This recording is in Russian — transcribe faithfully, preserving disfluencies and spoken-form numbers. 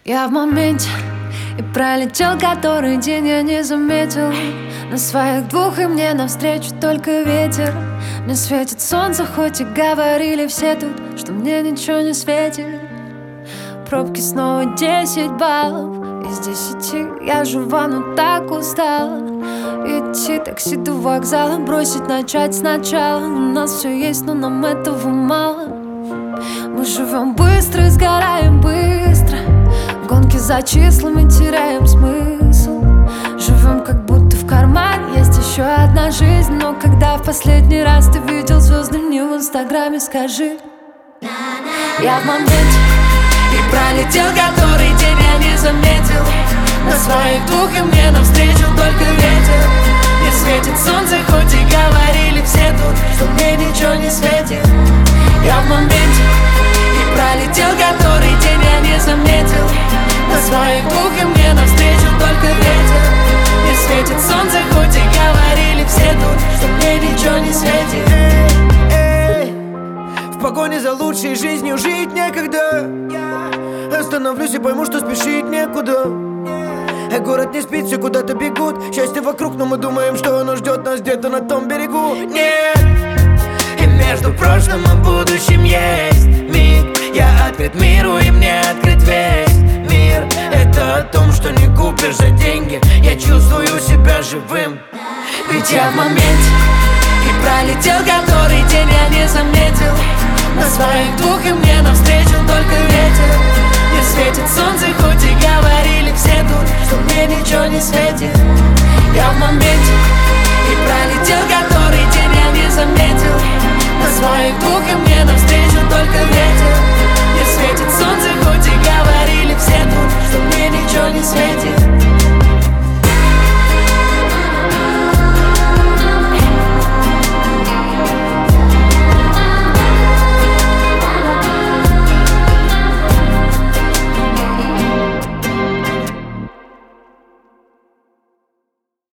Я в моменте, и пролетел который день, я не заметил. На своих двух и мне навстречу только ветер. Мне светит солнце, хоть и говорили все тут, что мне ничего не светит. Пробки снова десять баллов из десяти. Я жива, но так устала. Идти такси до вокзала, бросить, начать сначала. У нас все есть, но нам этого мало. Мы живем быстро и сгораем быстро. В гонке за числами теряем смысл. Живем как будто в кармане есть еще одна жизнь. Но когда в последний раз ты видел звезды мне в инстаграме, скажи. Я в моменте, и пролетел который день, я не заметил. На своих двух и мне навстречу только ветер. Не светит солнце, хоть и говорили все тут, что мне ничего не светит. Я в моменте, и пролетел который день, я не заметил. На своих двух и мне навстречу только ветер. Не светит солнце, хоть и говорили все тут, что мне ничего не светит. Эй, эй, в погоне за лучшей жизнью жить некогда. Остановлюсь и пойму, что спешить некуда. А город не спит, все куда-то бегут. Счастье вокруг, но мы думаем, что оно ждет нас где-то на том берегу. Нет, и между прошлым и будущим есть миг. Я открыт миру, и мне открыт весь мир. Это о том, что не купишь за деньги. Я чувствую себя живым. Ведь я в моменте, и пролетел который день, я не заметил. На своих двух и мне навстречу только ветер.